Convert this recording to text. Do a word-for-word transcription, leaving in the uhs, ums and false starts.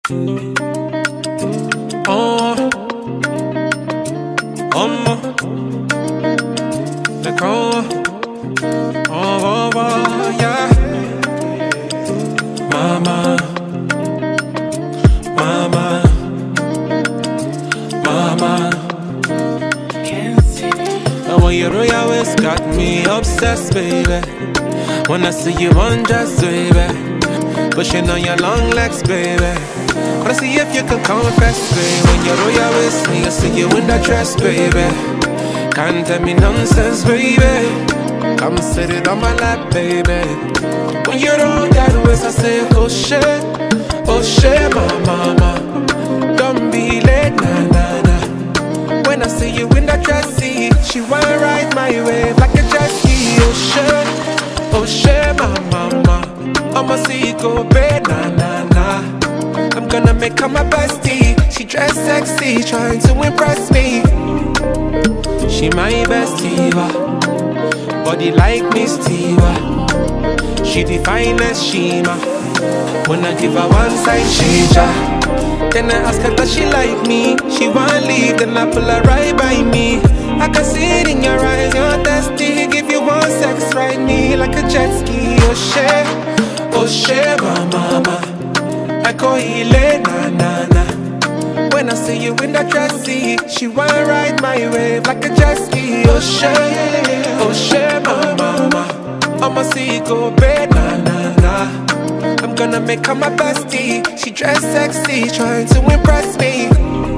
Oh, oh, the call. Oh, oh, oh, yeah. Mama, mama, mama. And when you roll your waist, got me obsessed, baby. When I see you undressed, baby, pushing on your long legs, baby. Wanna see if you can confess, baby. When you roll your waist, me, I see you in that dress, baby. Can't tell me nonsense, baby. Come sit it on my lap, baby. When you roll that waist, I say, oh shit, oh shit, my mama. Don't be late, nah, nah, nah. When I see you in that dress, see, she wanna ride my wave like a jet ski. Oh shit, oh shit, my mama. I'ma see you go bad, nah, nah, nah. I'm gonna make her my bestie. She dressed sexy, trying to impress me. She my bestie, body like Miss Tiva. She the finest Shima. When I give her one side, she ja. Then I ask her does she like me. She wanna leave, then I pull her right by me. I can see it in your eyes, you're thirsty. Give you one sex, ride me like a jet ski. Oh shit, oh shit, my mama. I call Ile, na na na. When I see you in that dress, see, she wanna ride my wave like a jet ski. Oh shit, oh shit, my mama. I'ma see you go bad, na na na. I'm gonna make her my bestie. She dressed sexy, trying to impress me.